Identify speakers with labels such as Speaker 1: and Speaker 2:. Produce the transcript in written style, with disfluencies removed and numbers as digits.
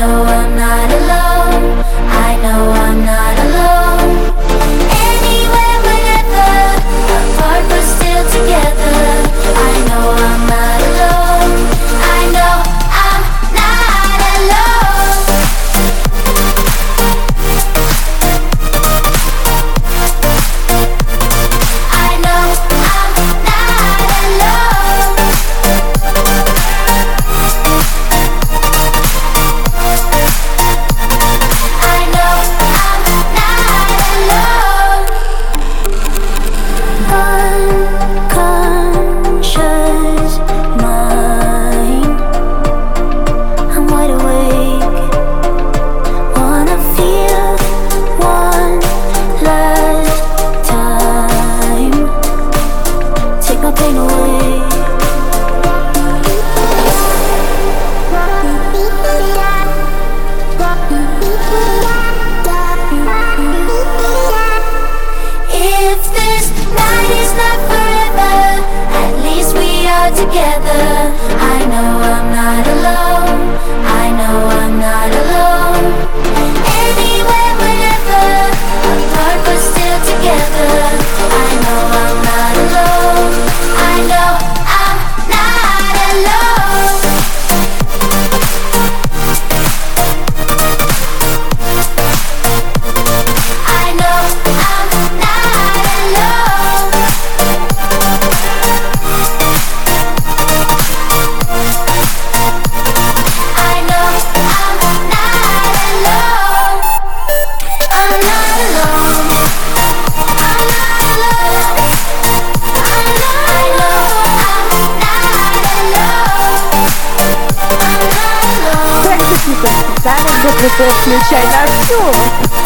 Speaker 1: know I'm not alone. I know I'm not alone. Anywhere, whenever, apart but still together. I know I'm not alone. I know I'm not alone. I know I'm not alone. I know I'm not alone. Unconscious mind, I'm wide awake. Wanna feel one last time. Take my pain away. If this night is not forever, at least we are together. I know I'm not alone. I know I'm not alone. Anywhere, whenever, apart but still together. I know I'm not alone. I know I'm not alone. I know I'm not alone. I know I'm not alone. I'm not alone. I'm not alone. I know I'm not alone. I'm not alone.
Speaker 2: Практики концертами ГПТ включай на всю.